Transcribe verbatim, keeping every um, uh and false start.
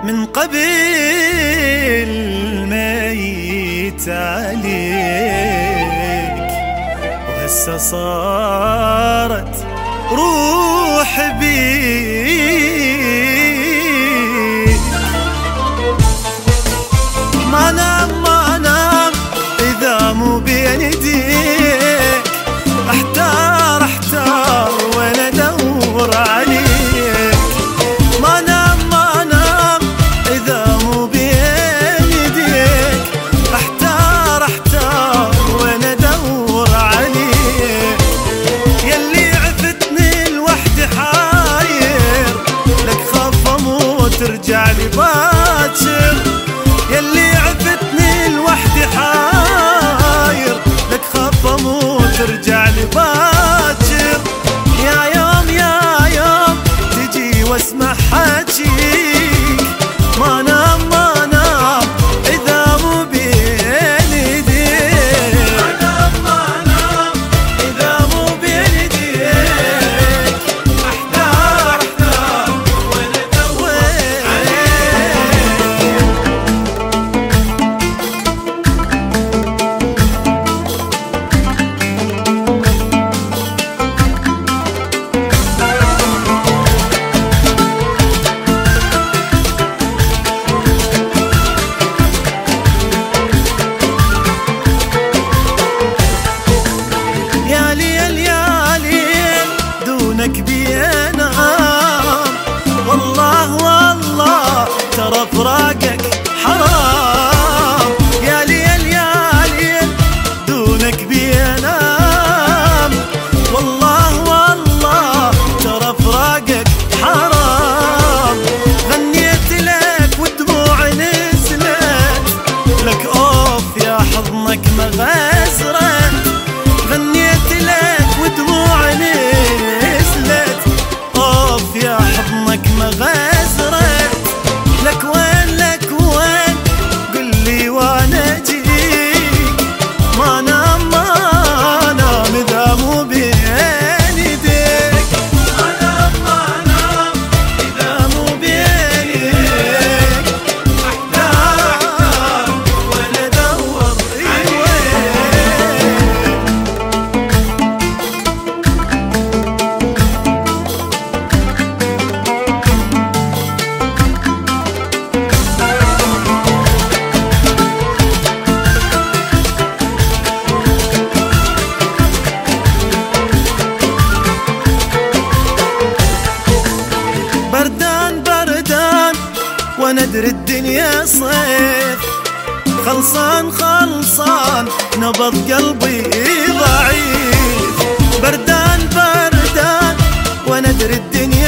من قبل ميت عليك، وهسه صارت روح بيك. ما نام ما نام إذا مو بين يديك، احتار احتار وانا ادور عليك. ما نام ما نام إذا مو بين يديك، احتار احتار وانا ادور عليك. يلي عفتني لوحدي حاير، لك خاف اموت ارجع لي باكر. يلي عفتني لوحدي حاير، لك خاف اموت ارجع لي باكر. يا يوم يا يوم تجي واسمع حكيك، ما نام ما نام اذا مو بين يديك. ما نام ما نام اذا مو بين يديك، احتار احتار وانا ادور دونك بينام. والله والله ترى فراقك حرام. يا ليل يا ليل دونك بينام. والله والله ترى فراقك حرام. غنيت لك والدموع نزلت، لك اوف يا حضنك مغازرة. غنيت لك ودموع نزلت، اوف يا حضنك مغازرة. لك وين لك وين قل لي وانا اجيك. ما نام ما نام اذا مو بين يديك. ما نام ما نام اذا مو بين يديك، احتار احتار وانا ادور وندري الدنيا صيف. خلصان خلصان نبض قلبي ضعيف. بردان بردان وندري الدنيا